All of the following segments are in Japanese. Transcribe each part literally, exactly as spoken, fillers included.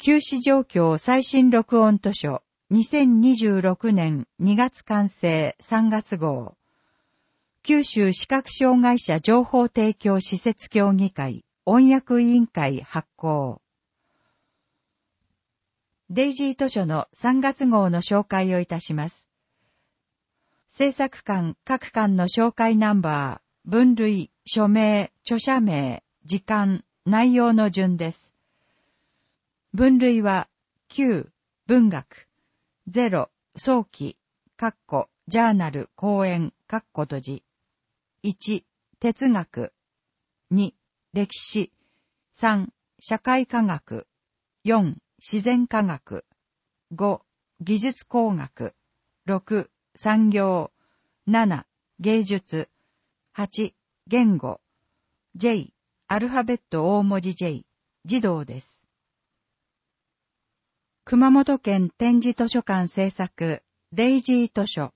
休止状況最新録音図書にせんにじゅうろくねんにがつ完成さんがつ号。九州視覚障害者情報提供施設協議会音訳委員会発行。デイジー図書のさんがつ号の紹介をいたします。制作館各館の紹介ナンバー、分類、署名、著者名、時間、内容の順です。分類は、きゅう、文学、ゼロ、早期、カッコ、ジャーナル、講演、カッコ閉じ。いち、哲学。に、歴史。さん、社会科学。よん、自然科学。ご、技術工学。ろく、産業。なな、芸術。はち、言語。J、アルファベット大文字 J、児童です。熊本県展示図書館制作、デイジー図書。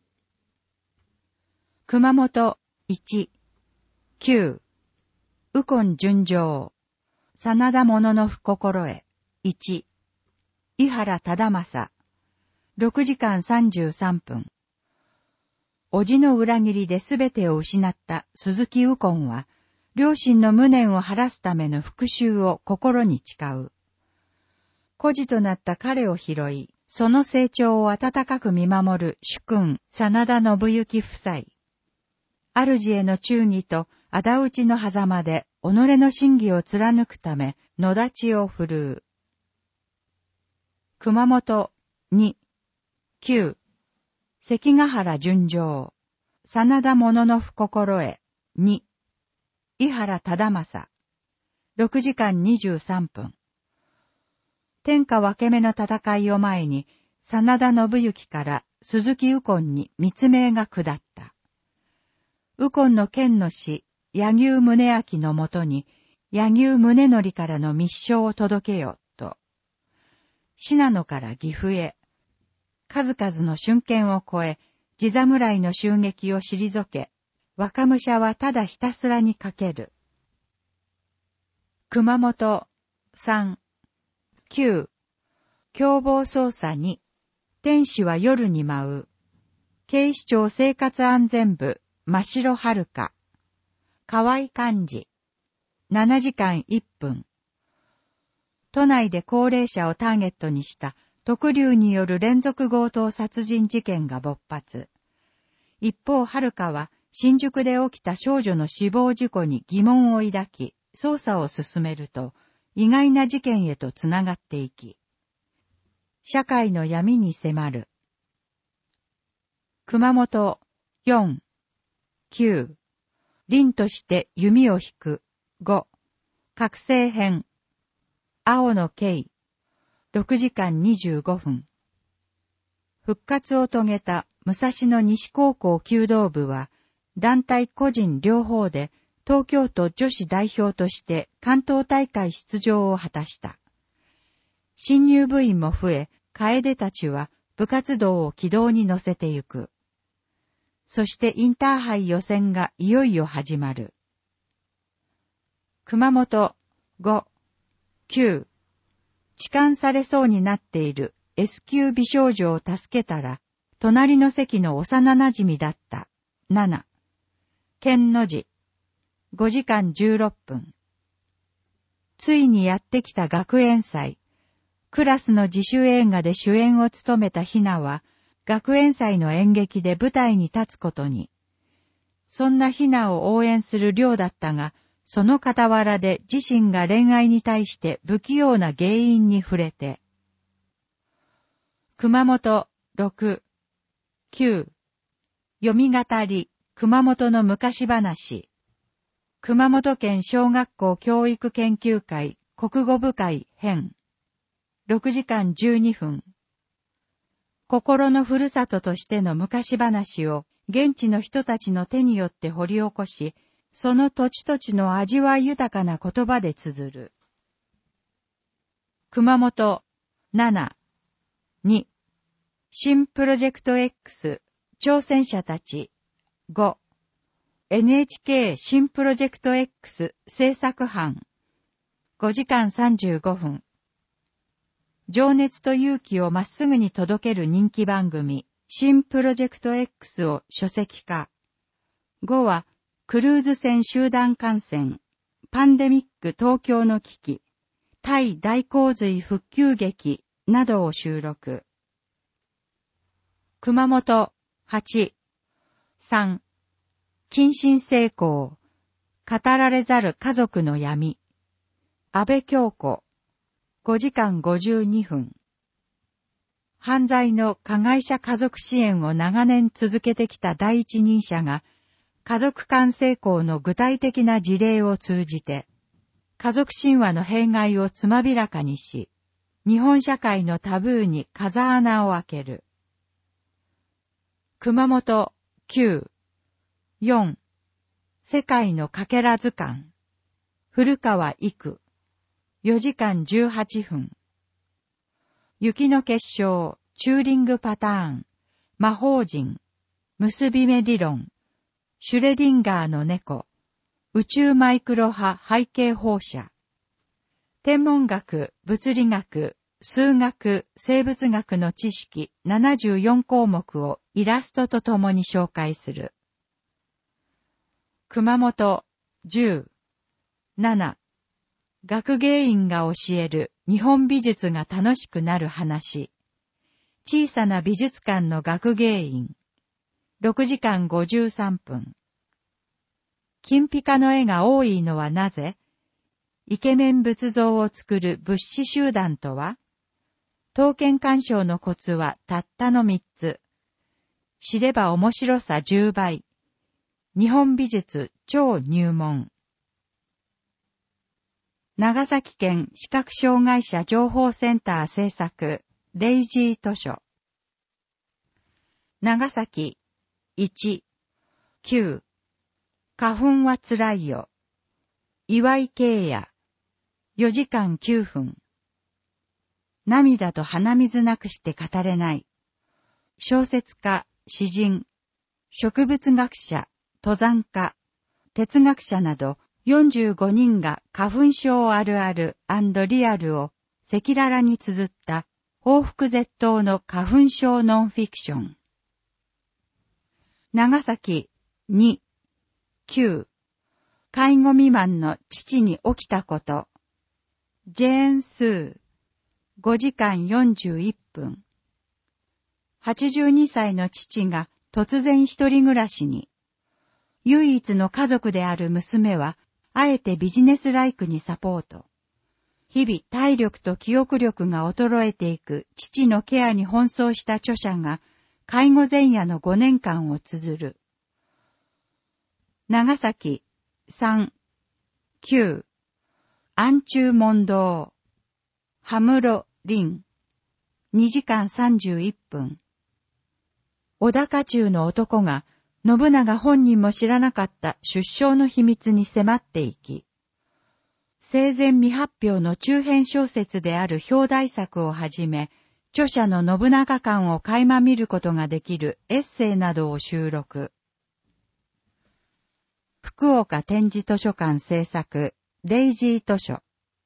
熊本、いち、きゅう、右近純情、真田物の不心得、いち、井原忠正、ろくじかんさんじゅうさんぷん。叔父の裏切りで全てを失った鈴木右近は、両親の無念を晴らすための復讐を心に誓う。孤児となった彼を拾い、その成長を温かく見守る主君、真田信之夫妻。主への忠義と仇討ちの狭間で、己の真偽を貫くため、野立ちを振るう。熊本、に、きゅう、関ヶ原純情、真田物の不心得、に、井原忠正、ろくじかんにじゅうさんぷん。天下分け目の戦いを前に、真田信之から鈴木右近に密命が下った。右近の剣の師、柳生宗明のもとに、柳生宗則からの密書を届けよ、と。信濃から岐阜へ。数々の瞬間を超え、地侍の襲撃を退け、若武者はただひたすらにかける。熊本、さん、きゅう、共謀捜査に、天使は夜に舞う。警視庁生活安全部、真城遥。河合幹事。ななじかんいっぷん。都内で高齢者をターゲットにした特流による連続強盗殺人事件が勃発。一方、遥は新宿で起きた少女の死亡事故に疑問を抱き、捜査を進めると、意外な事件へとつながっていき、社会の闇に迫る。熊本、よん、きゅう、凛として弓を引く、ご、覚醒編、青の刑、ろくじかんにじゅうごふん。復活を遂げた武蔵野西高校弓道部は、団体個人両方で東京都女子代表として関東大会出場を果たした。新入部員も増え、楓たちは部活動を軌道に乗せてゆく。そしてインターハイ予選がいよいよ始まる。熊本、ご、きゅう、痴漢されそうになっている S 級美少女を助けたら、隣の席の幼馴染だった。なな、剣の字、ごじかんじゅうろっぷん。ついにやってきた学園祭。クラスの自主映画で主演を務めたひなは、学園祭の演劇で舞台に立つことに。そんなひなを応援する亮だったが、その傍らで自身が恋愛に対して不器用な原因に触れて。熊本、ろく、きゅう、読み語り、熊本の昔話。熊本県小学校教育研究会国語部会編。ろくじかんじゅうにふん。心のふるさととしての昔話を現地の人たちの手によって掘り起こし、その土地土地の味わい豊かな言葉で綴る。熊本、なな、に、新プロジェクト X、挑戦者たち、ご、エヌエイチケー 新プロジェクト X 制作班、ごじかんさんじゅうごふん。 情熱と勇気をまっすぐに届ける人気番組、新プロジェクト X を書籍化。ごは、クルーズ船集団感染、パンデミック東京の危機、タイ大洪水復旧劇などを収録。熊本、はち、さん、近親成功、語られざる家族の闇、安倍京子、ごじかんごじゅうにふん。犯罪の加害者家族支援を長年続けてきた第一人者が、家族間成功の具体的な事例を通じて、家族神話の弊害をつまびらかにし、日本社会のタブーに風穴を開ける。熊本、きゅう、よん、世界のかけら図鑑、古川育、よじかんじゅうはっぷん。雪の結晶、チューリングパターン、魔法陣、結び目理論、シュレディンガーの猫、宇宙マイクロ波背景放射。天文学、物理学、数学、生物学の知識ななじゅうよんこうもくをイラストとともに紹介する。熊本、じゅう、なな、学芸員が教える日本美術が楽しくなる話。小さな美術館の学芸員。ろくじかんごじゅうさんぷん。金ピカの絵が多いのはなぜ？イケメン仏像を作る仏師集団とは？刀剣鑑賞のコツはたったのみっつ。知れば面白さじゅうばい。日本美術超入門。長崎県視覚障害者情報センター制作、デイジー図書。長崎、いち、きゅう、花粉はつらいよ。岩井慶也、よじかんきゅうふん。涙と鼻水なくして語れない。小説家、詩人、植物学者、登山家、哲学者など、よんじゅうごにんが花粉症あるある&リアルを赤裸々に綴った報復絶倒の花粉症ノンフィクション。長崎に、きゅう、介護未満の父に起きたこと。ジェーン・スー、ごじかんよんじゅういっぷん。はちじゅうにさいの父が突然一人暮らしに。唯一の家族である娘は、あえてビジネスライクにサポート。日々体力と記憶力が衰えていく父のケアに奔走した著者が介護前夜のごねんかんを綴る。長崎さん、きゅう、安中問答。羽室凛。にじかんさんじゅういっぷん。小高中の男が信長本人も知らなかった出生の秘密に迫っていき、生前未発表の中編小説である表題作をはじめ、著者の信長観を垣間見ることができるエッセイなどを収録。福岡展示図書館制作、デイジー図書。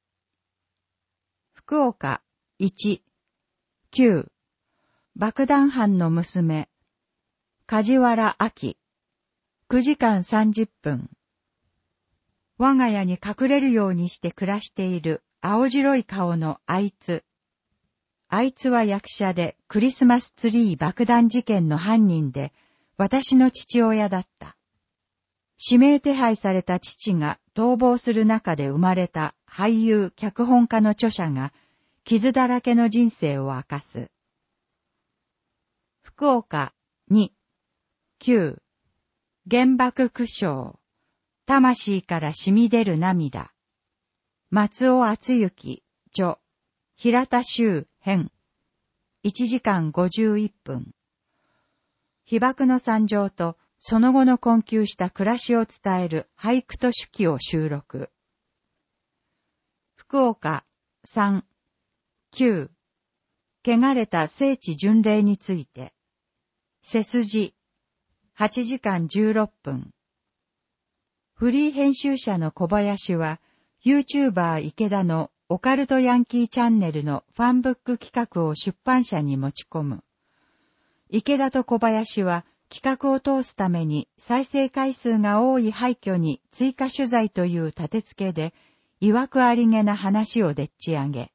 福岡いち、きゅう、爆弾犯の娘。梶原亜希、くじかんさんじゅっぷん。我が家に隠れるようにして暮らしている青白い顔のあいつ。あいつは役者でクリスマスツリー爆弾事件の犯人で、私の父親だった。指名手配された父が逃亡する中で生まれた俳優脚本家の著者が傷だらけの人生を明かす。福岡に、きゅう、原爆苦笑。魂から染み出る涙。松尾敦之、著、平田修編。いちじかんごじゅういっぷん。被爆の惨状とその後の困窮した暮らしを伝える俳句と手記を収録。福岡さん、きゅう、汚れた聖地巡礼について。背筋。はちじかんじゅうろっぷん。フリー編集者の小林は、YouTuber 池田のオカルトヤンキーチャンネルのファンブック企画を出版社に持ち込む。池田と小林は企画を通すために再生回数が多い廃墟に追加取材という立て付けで、曰くありげな話をでっち上げ。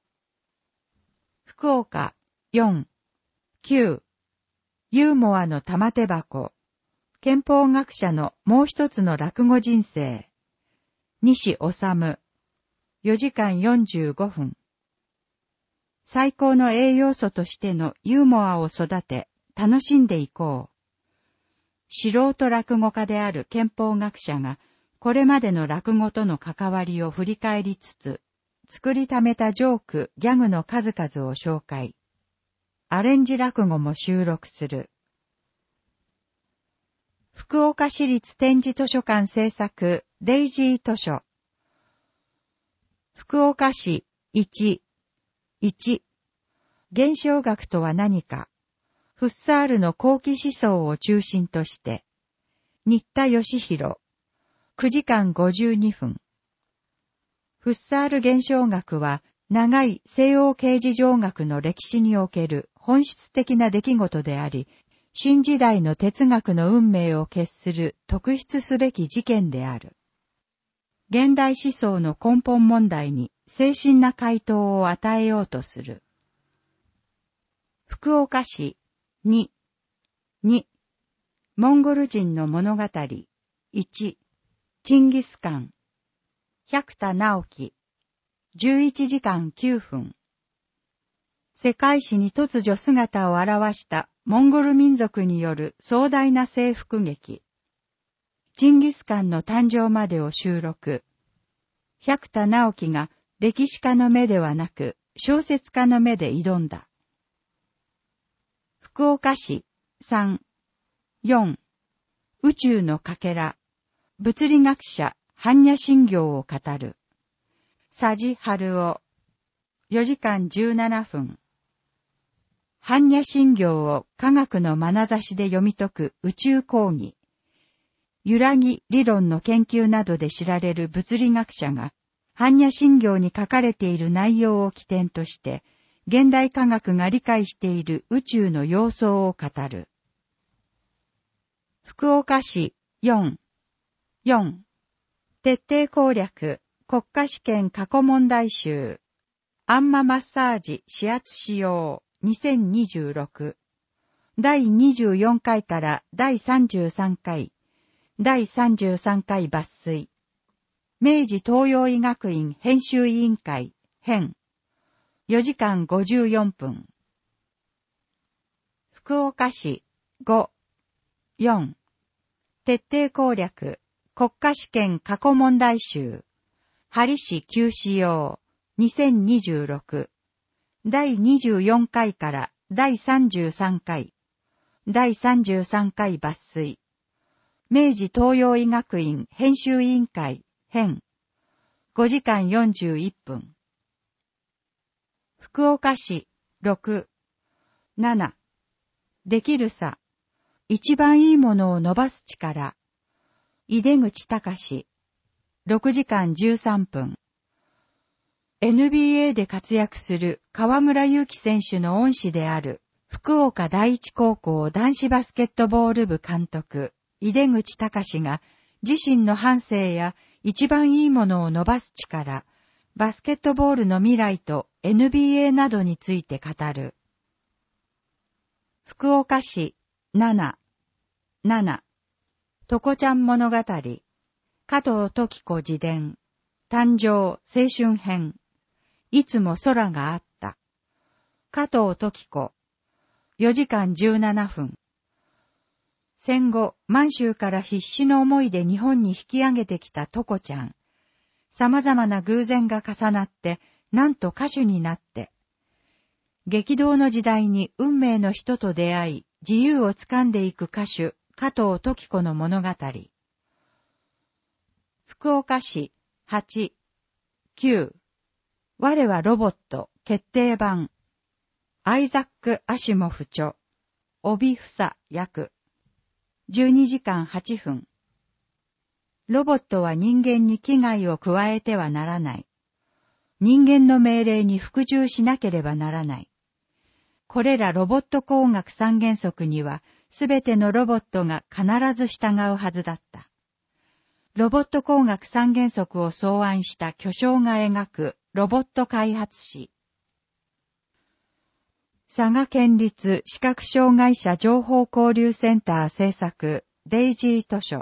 福岡よん、きゅう、ユーモアの玉手箱、憲法学者のもう一つの落語人生、西治、よじかんよんじゅうごふん。最高の栄養素としてのユーモアを育て、楽しんでいこう。素人落語家である憲法学者が、これまでの落語との関わりを振り返りつつ、作りためたジョーク、ギャグの数々を紹介。アレンジ落語も収録する。福岡市立展示図書館制作、デイジー図書。福岡市いち、いち。現象学とは何か。フッサールの後期思想を中心として。新田義弘。くじかんごじゅうにふん。フッサール現象学は、長い西欧形而上学の歴史における本質的な出来事であり、新時代の哲学の運命を決する特筆すべき事件である。現代思想の根本問題に精神な回答を与えようとする。福岡市に、に、モンゴル人の物語いち、チンギスカン、百田直樹、じゅういちじかんきゅうふん。世界史に突如姿を現したモンゴル民族による壮大な征服劇。チンギスカンの誕生までを収録。百田直樹が歴史家の目ではなく小説家の目で挑んだ。福岡市さん、よん、宇宙のかけら、物理学者般若心経を語る。佐治春夫、よじかんじゅうななふん。般若心経を科学の眼差しで読み解く宇宙講義。揺らぎ理論の研究などで知られる物理学者が、般若心経に書かれている内容を起点として、現代科学が理解している宇宙の様相を語る。福岡市よん、よん。徹底攻略、国家試験過去問題集。アンママッサージ指圧使用にせんにじゅうろく。だいにじゅうよんかいからだいさんじゅうさんかい。だいさんじゅうさんかい抜粋。明治東洋医学院編集委員会編。よじかんごじゅうよんふん。福岡市ご、よん。徹底攻略、国家試験過去問題集。針師旧使用にせんにじゅうろく。だいにじゅうよんかいからだいさんじゅうさんかい。だいさんじゅうさんかい抜粋。明治東洋医学院編集委員会編。ごじかんよんじゅういっぷん。福岡市ろく、なな。できるさ。一番いいものを伸ばす力。井出口隆。ろくじかんじゅうさんぷん。エヌビーエー で活躍する河村勇輝選手の恩師である福岡第一高校男子バスケットボール部監督、井出口隆が自身の半生や一番いいものを伸ばす力、バスケットボールの未来と エヌビーエー などについて語る。福岡市なな、なな。とこちゃん物語。加藤時子自伝。誕生青春編。いつも空があった。加藤時子。よじかんじゅうななふん。戦後、満州から必死の思いで日本に引き上げてきたとこちゃん。様々な偶然が重なって、なんと歌手になって。激動の時代に運命の人と出会い、自由をつかんでいく歌手、加藤時子の物語。福岡市はち、きゅう。我はロボット決定版。アイザック・アシモフ著。帯房訳。じゅうにじかんはっぷん。ロボットは人間に危害を加えてはならない。 人間の命令に服従しなければならない。これらロボット工学三原則には、すべてのロボットが必ず従うはずだった。ロボット工学三原則を草案した巨匠が描くロボット開発史。佐賀県立視覚障害者情報交流センター制作デイジー図書。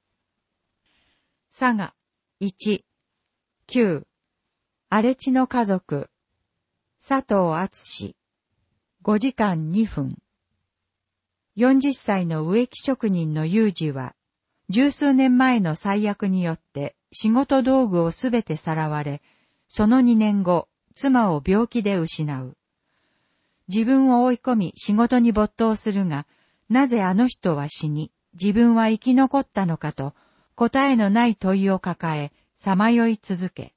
佐賀いち、きゅう、荒地の家族、佐藤敦、ごじかんにふん。よんじゅっさいの植木職人の有事は、十数年前の災厄によって仕事道具をすべてさらわれ、そのにねんご、妻を病気で失う。自分を追い込み仕事に没頭するが、なぜあの人は死に、自分は生き残ったのかと、答えのない問いを抱え、さまよい続け。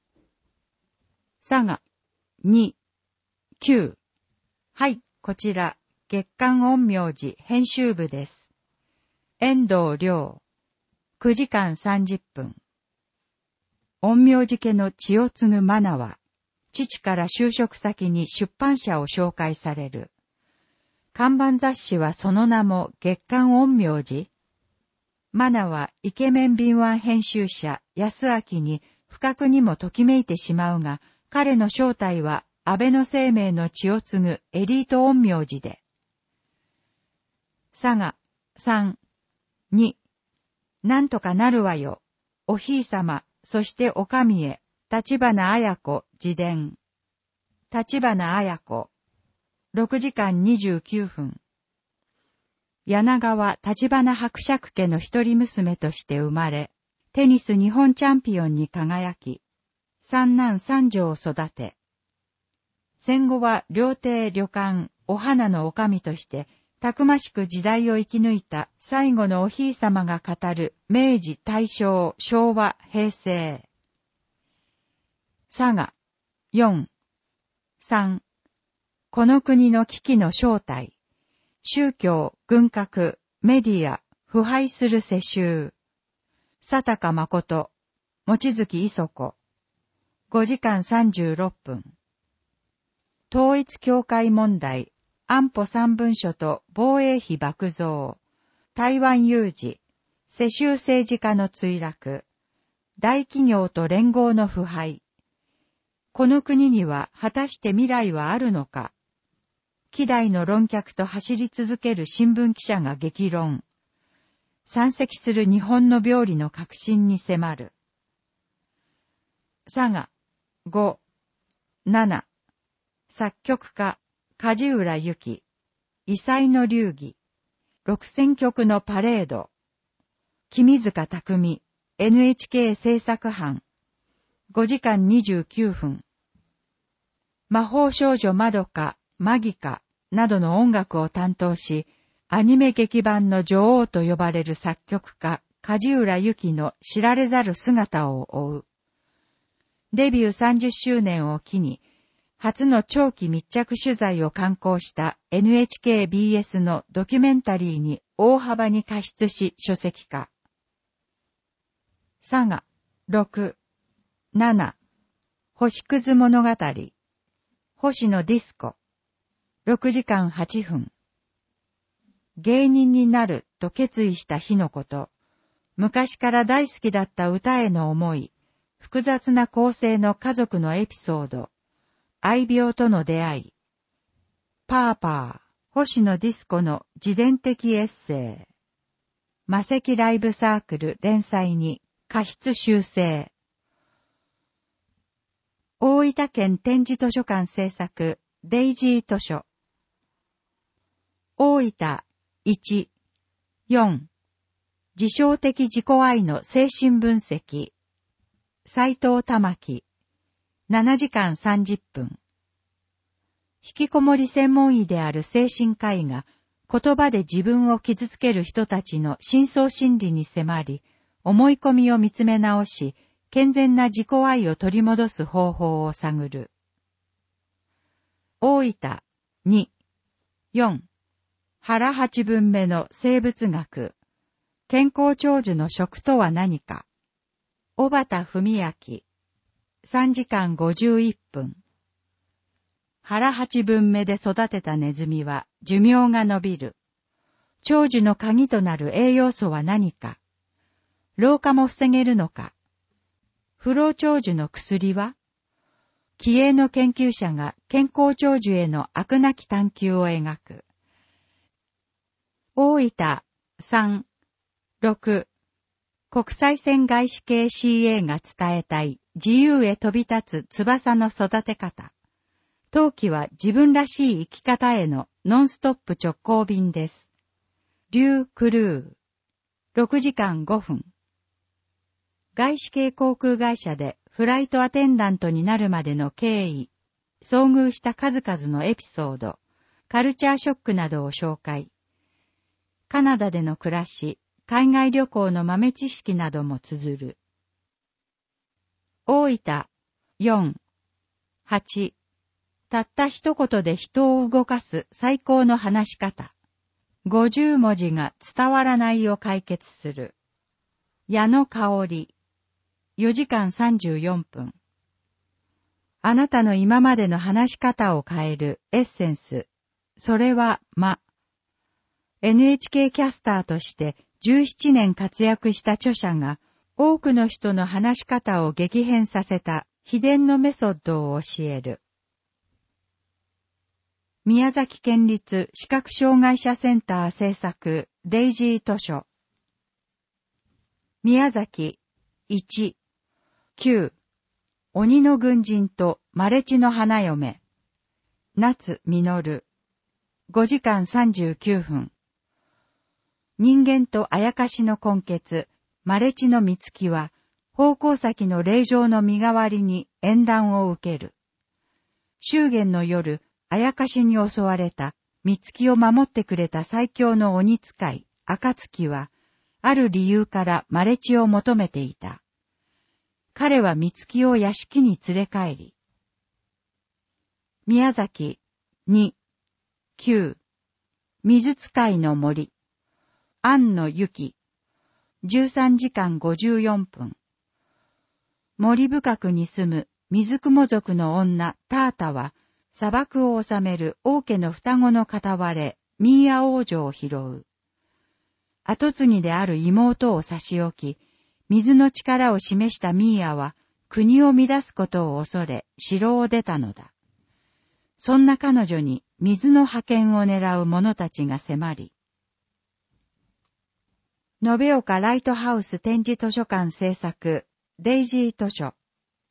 佐賀、に、きゅう。はい、こちら、月刊陰陽師編集部です。遠藤良。くじかんさんじゅっぷん。陰陽師家の血を継ぐマナは、父から就職先に出版社を紹介される。看板雑誌はその名も月刊陰陽師。マナはイケメン敏腕編集者安明に不覚にもときめいてしまうが、彼の正体は安倍の生命の血を継ぐエリート陰陽師で。佐賀、さん、に、なんとかなるわよ。おひいさま、そしておかみへ、立花綾子、自伝。立花綾子。ろくじかんにじゅうきゅうふん。柳川立花伯爵家の一人娘として生まれ、テニス日本チャンピオンに輝き、三男三女を育て、戦後は料亭旅館、お花の女将として、たくましく時代を生き抜いた最後のおひいさまが語る明治、大正、昭和、平成。佐賀、よん、さん。この国の危機の正体。宗教、軍拡、メディア、腐敗する世襲。佐高誠、望月磯子。ごじかんさんじゅうろっぷん。統一教会問題、安保三文書と防衛費爆増。台湾有事、世襲政治家の墜落。大企業と連合の腐敗。この国には果たして未来はあるのか。希代の論客と走り続ける新聞記者が激論。山積する日本の病理の革新に迫る。佐賀、ご、なな。作曲家、梶浦由記。異彩の流儀。六千曲のパレード。君塚匠、エヌエイチケー 制作班。ごじかんにじゅうきゅうふん。魔法少女まどか、マギカなどの音楽を担当し、アニメ劇版の女王と呼ばれる作曲家、梶浦由記の知られざる姿を追う。デビューさんじゅっしゅうねんを機に、初の長期密着取材を敢行した エヌエイチケービーエス のドキュメンタリーに大幅に加筆し書籍化。佐賀、ろく、なな。星屑物語。星野ディスコ。ろくじかんはっぷん。芸人になると決意した日のこと。昔から大好きだった歌への思い。複雑な構成の家族のエピソード。愛病との出会い。パーパー、星野ディスコの自伝的エッセイ。魔石ライブサークル連載に加筆修正。大分県展示図書館制作デイジー図書。大分いち、よん。自傷的自己愛の精神分析。斉藤玉樹。ななじかんさんじゅっぷん。引きこもり専門医である精神科医が言葉で自分を傷つける人たちの深層心理に迫り、思い込みを見つめ直し、健全な自己愛を取り戻す方法を探る。大分に、よん。腹八分目の生物学。健康長寿の食とは何か。小畑文明。 さんじかんごじゅういっぷん。腹八分目で育てたネズミは寿命が延びる。長寿の鍵となる栄養素は何か。老化も防げるのか。不老長寿の薬は？気鋭の研究者が健康長寿への飽くなき探求を描く。大分さん、ろく国際線外資系 シーエー が伝えたい自由へ飛び立つ翼の育て方。冬季は自分らしい生き方へのノンストップ直行便です。リュー・クルー。ろくじかんごふん。外資系航空会社でフライトアテンダントになるまでの経緯、遭遇した数々のエピソード、カルチャーショックなどを紹介。カナダでの暮らし、海外旅行の豆知識なども綴る。大分よん、はちたった一言で人を動かす最高の話し方。ごじゅう文字が伝わらないを解決する。矢の香り。よじかんさんじゅうよんぷん。あなたの今までの話し方を変えるエッセンス。それは、ま。エヌエイチケー キャスターとしてじゅうななねん活躍した著者が、多くの人の話し方を激変させた秘伝のメソッドを教える。宮崎県立視覚障害者センター制作デイジー図書。宮崎いち、きゅう鬼の軍人とマレチの花嫁。夏実。ごじかんさんじゅうきゅうふん。人間とあやかしの根血、マレチの三月は、奉公先の霊場の身代わりに縁談を受ける。祝言の夜、あやかしに襲われた、三月を守ってくれた最強の鬼使い、暁は、ある理由からマレチを求めていた。彼は三月を屋敷に連れ帰り。宮崎に、きゅう水使いの森。庵野由紀。じゅうさんじかんごじゅうよんぷん。森深くに住む水雲族の女タータは、砂漠を治める王家の双子の片割れ、ミーア王女を拾う。後継ぎである妹を差し置き、水の力を示したミーアは、国を乱すことを恐れ、城を出たのだ。そんな彼女に水の覇権を狙う者たちが迫り、延岡ライトハウス展示図書館制作、デイジー図書。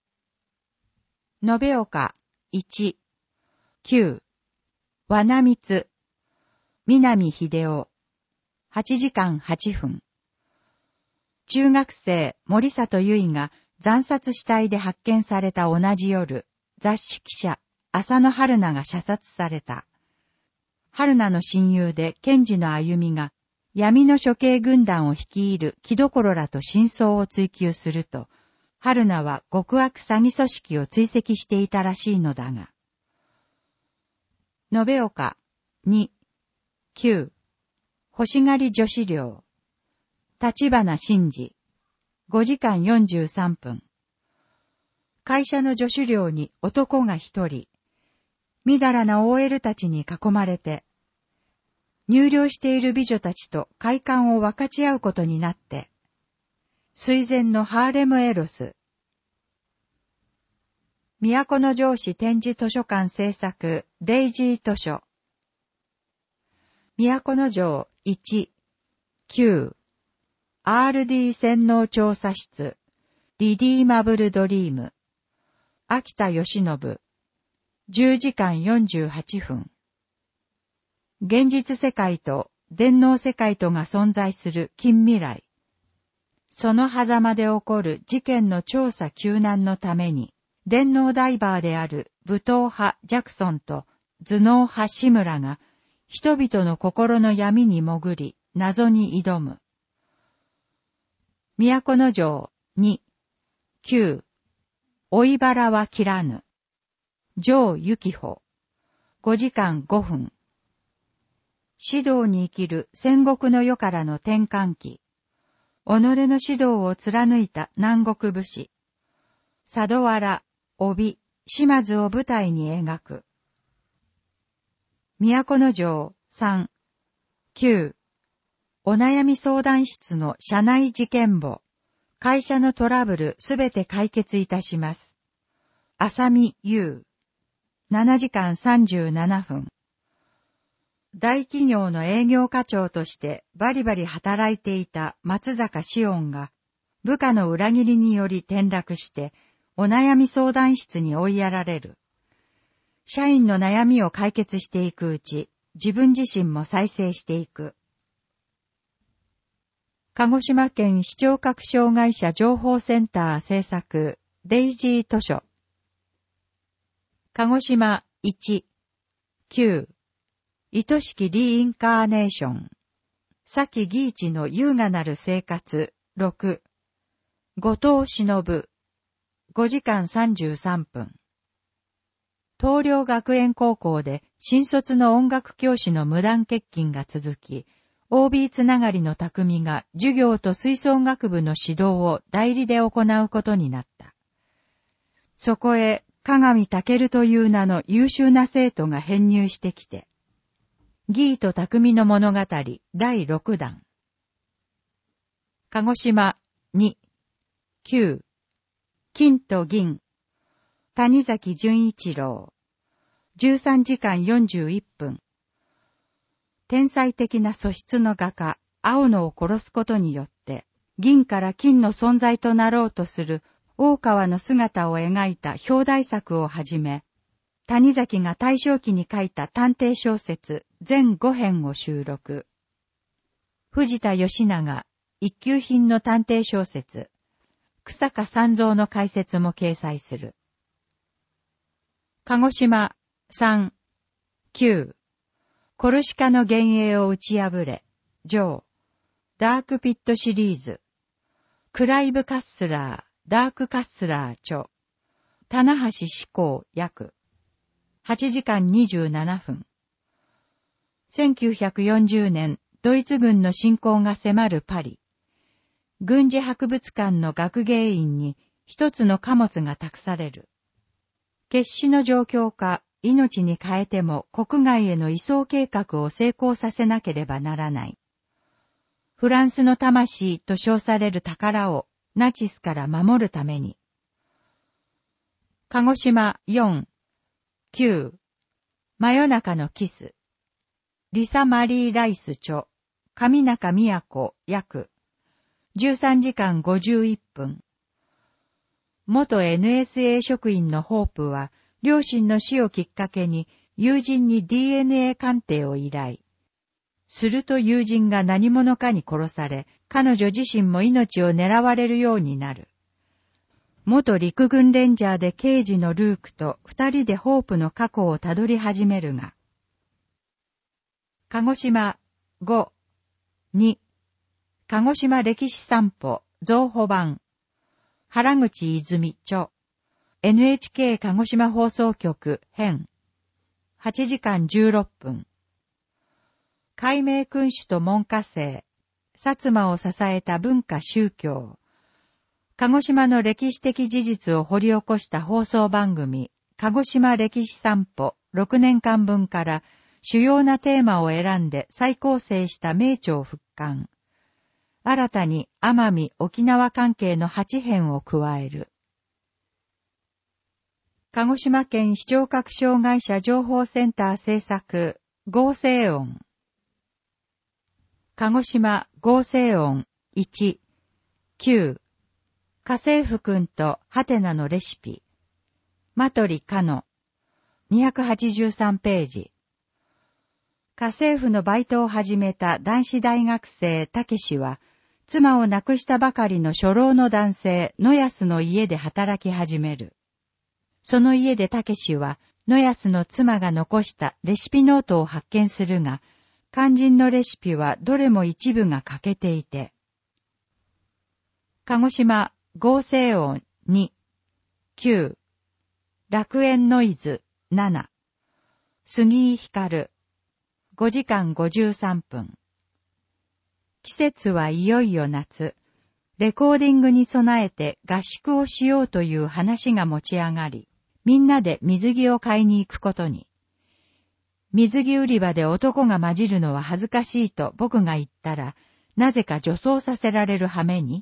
延岡いち、きゅうわなみつ。南秀夫。はちじかんはっぷん。中学生森里由衣が惨殺死体で発見された同じ夜、雑誌記者浅野春菜が射殺された。春菜の親友で検事の歩みが闇の処刑軍団を率いる木所らと真相を追求すると、春菜は極悪詐欺組織を追跡していたらしいのだが。延岡に、きゅう星狩り女子寮。立花真治。ごじかんよんじゅうさんぷん。会社の女子寮に男が一人。みだらな オーエル たちに囲まれて、入寮している美女たちと快感を分かち合うことになって、垂涎のハーレムエロス。都城市展示図書館制作、デイジー図書。都城いち、きゅうアールディー 洗脳調査室、リディーマブルドリーム。秋田義信。じゅうじかんよんじゅうはっぷん。現実世界と電脳世界とが存在する近未来。その狭間で起こる事件の調査救難のために、電脳ダイバーである武闘派ジャクソンと頭脳派志村が、人々の心の闇に潜り、謎に挑む。都城に、きゅう追い腹は切らぬ。城幸穂。ごじかんごふん。指導に生きる戦国の世からの転換期。己の指導を貫いた南国武士。佐渡原帯、島津を舞台に描く。都城さん、きゅう、お悩み相談室の社内事件簿、会社のトラブルすべて解決いたします。浅見優、ななじかんさんじゅうななふん。大企業の営業課長としてバリバリ働いていた松坂紫音が、部下の裏切りにより転落して、お悩み相談室に追いやられる。社員の悩みを解決していくうち、自分自身も再生していく。鹿児島県視聴覚障害者情報センター制作、デイジー図書。鹿児島いち、きゅう、愛しきリインカーネーション。佐木義一の優雅なる生活、ろく、後藤忍、ごじかんさんじゅうさんぷん。東陵学園高校で新卒の音楽教師の無断欠勤が続き、オービー つながりの匠が授業と吹奏楽部の指導を代理で行うことになった。そこへ、鏡健という名の優秀な生徒が編入してきて、義と匠の物語だいろくだん。鹿児島に、きゅう、金と銀。谷崎潤一郎。じゅうさんじかんよんじゅういっぷん。天才的な素質の画家、青野を殺すことによって、銀から金の存在となろうとする大川の姿を描いた表題作をはじめ、谷崎が大正期に書いた探偵小説全ごへんを収録。藤田義長、一級品の探偵小説、草加三蔵の解説も掲載する。鹿児島さん、きゅう、コルシカの幻影を打ち破れ、上、ダークピットシリーズ、クライブ・カッスラー、ダーク・カッスラー著、棚橋志功訳、はちじかんにじゅうななふん。せんきゅうひゃくよんじゅうねん、ドイツ軍の侵攻が迫るパリ。軍事博物館の学芸員に一つの貨物が託される。決死の状況か、命に代えても国外への移送計画を成功させなければならない。フランスの魂と称される宝をナチスから守るために。鹿児島よん、きゅう、真夜中のキス。リサ・マリー・ライス著、上中都訳。じゅうさんじかんごじゅういっぷん。元 エヌエスエー 職員のホープは、両親の死をきっかけに友人に ディーエヌエー 鑑定を依頼。すると友人が何者かに殺され、彼女自身も命を狙われるようになる。元陸軍レンジャーで刑事のルークと二人でホープの過去をたどり始めるが、鹿児島ご、に、鹿児島歴史散歩増補版。原口泉著。エヌエイチケー 鹿児島放送局編。はちじかんじゅうろっぷん。海明君主と門下生。薩摩を支えた文化宗教。鹿児島の歴史的事実を掘り起こした放送番組、鹿児島歴史散歩ろくねんかんぶんから主要なテーマを選んで再構成した名著を復刊。新たに奄美・沖縄関係のはちへんを加える。鹿児島県視聴覚障害者情報センター制作、合成音。鹿児島合成音いち、きゅう、家政婦くんとハテナのレシピ。マトリカノ。にひゃくはちじゅうさんページ。家政婦のバイトを始めた男子大学生たけしは、妻を亡くしたばかりの初老の男性野安の家で働き始める。その家でたけしは、野安の妻が残したレシピノートを発見するが、肝心のレシピはどれも一部が欠けていて。鹿児島合成音に、きゅう、楽園ノイズなな、杉井光、ごじかんごじゅうさんぷん。季節はいよいよ夏。レコーディングに備えて合宿をしようという話が持ち上がり、 みんなで水着を買いに行くことに。水着売り場で男が混じるのは恥ずかしいと僕が言ったら、なぜか女装させられる羽目に。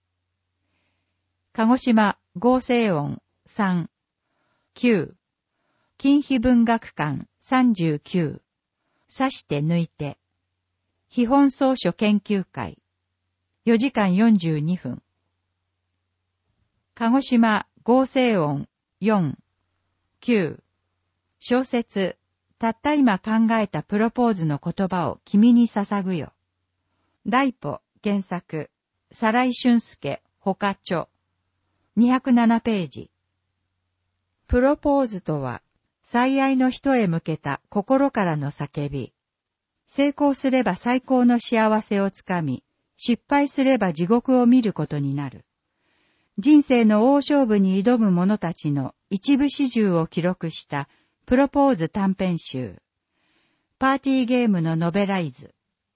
鹿児島合成音さん、きゅう、近畿文学館さんじゅうきゅう、刺して抜いて、秘本草書研究会、よじかんよんじゅうにふん。鹿児島合成音よん、きゅう、小説、たった今考えたプロポーズの言葉を君に捧ぐよ。第歩原作、更井俊介、他著、にひゃくななページ。プロポーズとは、最愛の人へ向けた心からの叫び。成功すれば最高の幸せをつかみ、失敗すれば地獄を見ることになる。人生の大勝負に挑む者たちの一部始終を記録したプロポーズ短編集。パーティーゲームのノベライズ。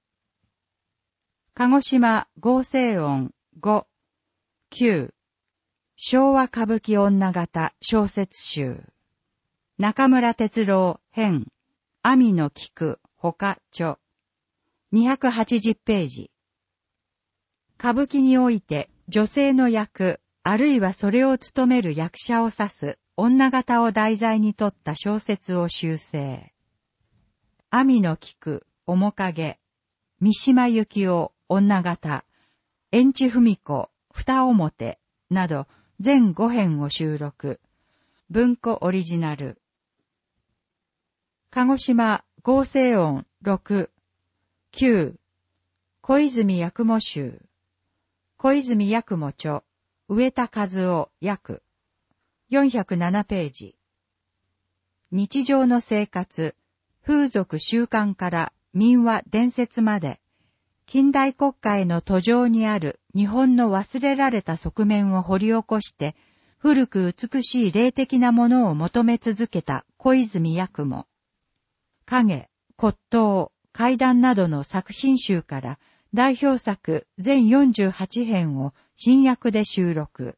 鹿児島合成音ご、きゅう。昭和歌舞伎女型小説集。中村哲郎編。網野菊他著。にひゃくはちじゅうページ。歌舞伎において女性の役、あるいはそれを務める役者を指す女型を題材にとった小説を修正。網野菊、面影、三島由紀夫、女型、円地文子、二表、など全ご編を収録。文庫オリジナル。鹿児島合成音ろく、きゅう。小泉八雲集。小泉八雲著。上田和夫訳。よんひゃくななページ。日常の生活、風俗習慣から民話伝説まで、近代国家への途上にある日本の忘れられた側面を掘り起こして、古く美しい霊的なものを求め続けた小泉八雲。影、骨董、怪談などの作品集から代表作全よんじゅうはち編を新訳で収録。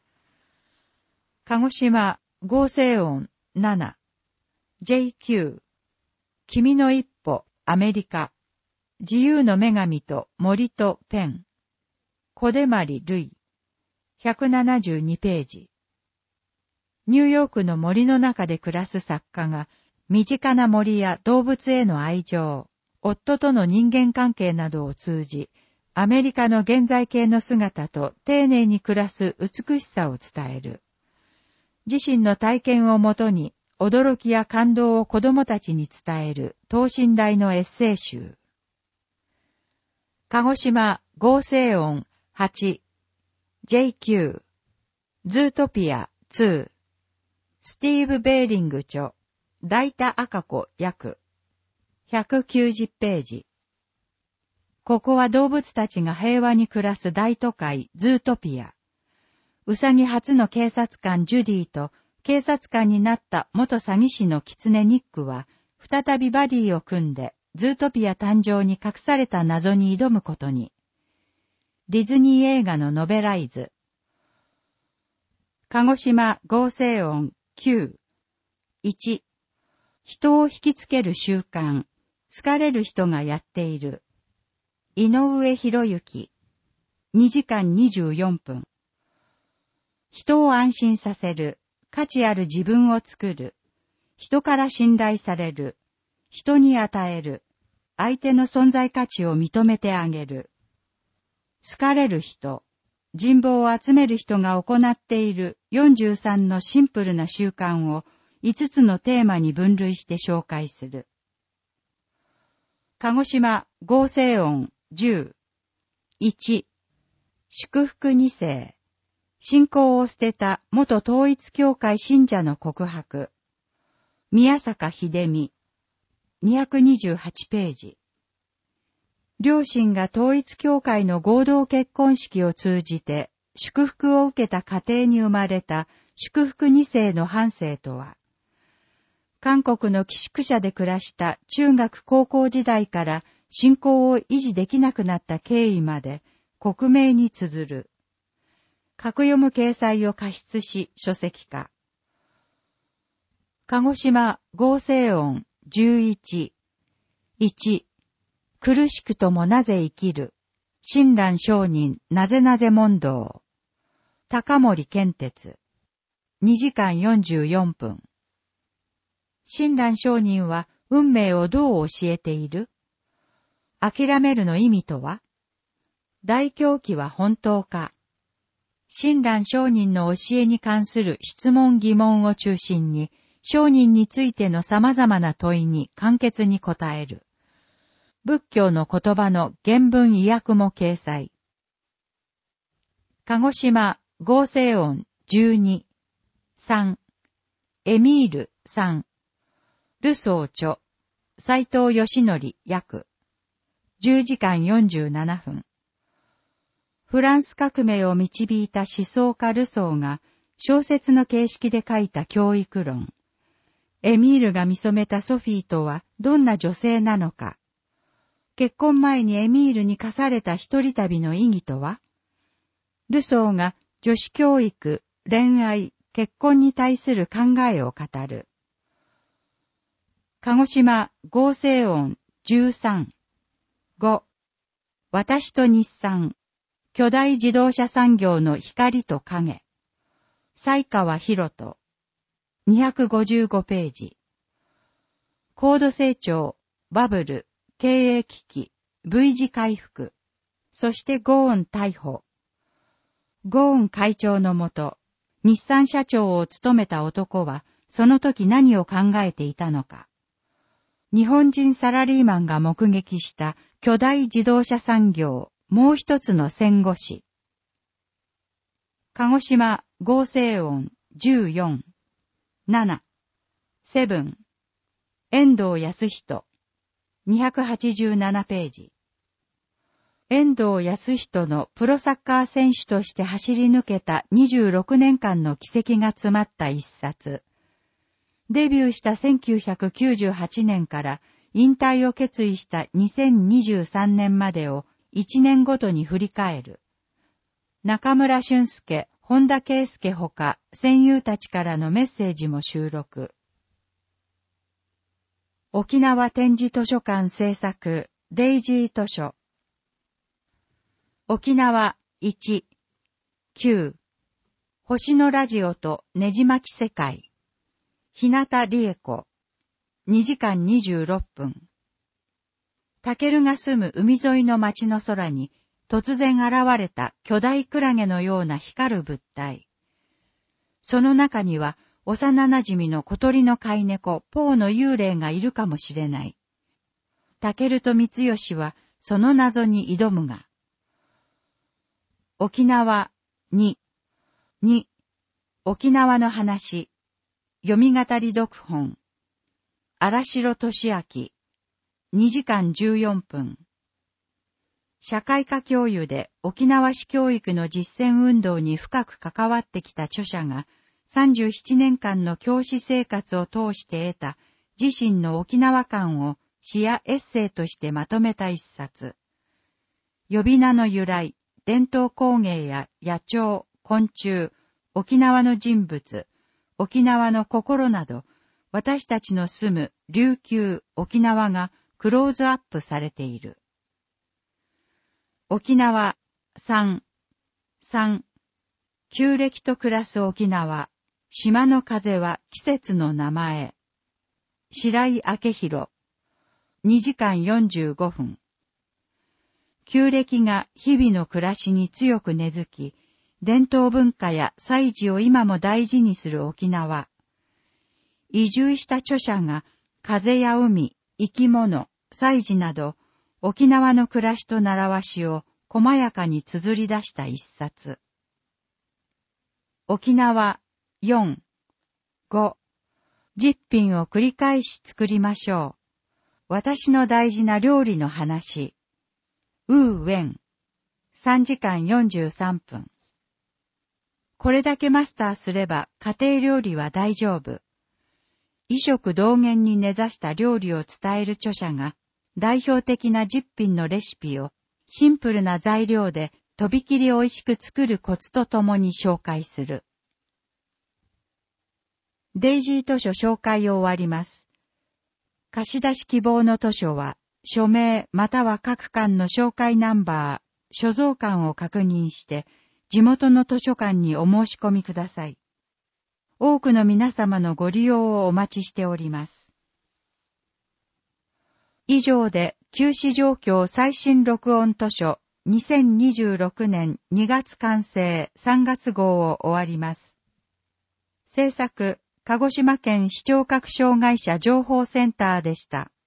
鹿児島合成音なな、ジェイキュー、君の一歩、アメリカ、自由の女神と森とペン、小出丸類、ひゃくななじゅうにページ。ニューヨークの森の中で暮らす作家が、身近な森や動物への愛情、夫との人間関係などを通じ、アメリカの現在形の姿と丁寧に暮らす美しさを伝える。自身の体験をもとに、驚きや感動を子供たちに伝える等身大のエッセイ集。鹿児島合成音はち、ジェイキュー、ズートピアに、スティーブ・ベーリング著、大田赤子訳。ひゃくきゅうじゅうページ。ここは動物たちが平和に暮らす大都会ズートピア。ウサギ初の警察官ジュディと警察官になった元詐欺師の狐ニックは再びバディを組んでズートピア誕生に隠された謎に挑むことに。ディズニー映画のノベライズ。鹿児島合成音きゅう、いち。人を引きつける習慣、好かれる人がやっている。井上博之、にじかんにじゅうよんぷん。人を安心させる、価値ある自分を作る、人から信頼される、人に与える、相手の存在価値を認めてあげる。好かれる人、人望を集める人が行っているよんじゅうさんのシンプルな習慣をいつつのテーマに分類して紹介する。鹿児島合成音じゅう、いち、祝福に世、信仰を捨てた元統一教会信者の告白。宮坂秀美、にひゃくにじゅうはちページ。両親が統一教会の合同結婚式を通じて祝福を受けた家庭に生まれた祝福に世の半生とは、韓国の寄宿舎で暮らした中学高校時代から信仰を維持できなくなった経緯まで克明に綴る。格読む掲載を加筆し書籍化。 鹿児島合成音じゅういち。いち、苦しくともなぜ生きる。親鸞上人なぜなぜ問答。高森健哲。にじかんよんじゅうよんぷん。親鸞上人は運命をどう教えている？諦めるの意味とは？大狂気は本当か？親鸞上人の教えに関する質問疑問を中心に、上人についての様々な問いに簡潔に答える。仏教の言葉の原文意訳も掲載。鹿児島合成音じゅうに。さん、エミールさん、ルソー著、斎藤義則訳。じゅうじかんよんじゅうななふん。フランス革命を導いた思想家ルソーが小説の形式で書いた教育論。エミールが見初めたソフィーとはどんな女性なのか。結婚前にエミールに課された一人旅の意義とは？ルソーが女子教育、恋愛、結婚に対する考えを語る。鹿児島合成音じゅうさん。ご、私と日産、巨大自動車産業の光と影。西川博人。にひゃくごじゅうごページ。高度成長、バブル、経営危機、V 字回復。そしてゴーン逮捕。ゴーン会長のもと、日産社長を務めた男は、その時何を考えていたのか。日本人サラリーマンが目撃した巨大自動車産業、もう一つの戦後史。鹿児島合成音じゅうよん。なな、セブン、遠藤康人。にひゃくはちじゅうななページ。遠藤康人のプロサッカー選手として走り抜けたにじゅうろくねんかんの軌跡が詰まった一冊。デビューしたせんきゅうひゃくきゅうじゅうはちねんから引退を決意したにせんにじゅうさんねんまでをいちねんごとに振り返る。中村俊介、本田圭佑ほか戦友たちからのメッセージも収録。沖縄展示図書館制作、デイジー図書。沖縄いち、きゅう、星のラジオとねじ巻き世界。日向理恵子。にじかんにじゅうろっぷん。タケルが住む海沿いの町の空に突然現れた巨大クラゲのような光る物体。その中には幼馴染の小鳥の飼い猫ポーの幽霊がいるかもしれない。タケルと三吉はその謎に挑むが。沖縄に、に、沖縄の話、読み語り読本、荒城俊明、にじかんじゅうよんぷん。社会科教諭で沖縄市教育の実践運動に深く関わってきた著者がさんじゅうななねんかんの教師生活を通して得た自身の沖縄観を詩やエッセイとしてまとめた一冊。呼び名の由来、伝統工芸や野鳥、昆虫、沖縄の人物、沖縄の心など、私たちの住む琉球、沖縄がクローズアップされている。沖縄さん、さん、旧暦と暮らす沖縄、島の風は季節の名前。白井明宏、にじかんよんじゅうごふん。旧暦が日々の暮らしに強く根付き、伝統文化や祭事を今も大事にする沖縄。移住した著者が風や海、生き物、祭事など、沖縄の暮らしと習わしを細やかに綴り出した一冊。沖縄よん、ご、じゅっぴんを繰り返し作りましょう。私の大事な料理の話。ウーウェン。さんじかんよんじゅうさんぷん。これだけマスターすれば家庭料理は大丈夫。異色同源に根ざした料理を伝える著者が代表的なじゅっぴんのレシピをシンプルな材料でとびきり美味しく作るコツとともに紹介する。 デイジー図書紹介を終わります。貸し出し希望の図書は、署名または各館の紹介ナンバー、所蔵館を確認して、地元の図書館にお申し込みください。多くの皆様のご利用をお待ちしております。以上で、旧市状況最新録音図書にせんにじゅうろくねんにがつ完成さんがつ号を終わります。制作、鹿児島県視聴覚障害者情報センターでした。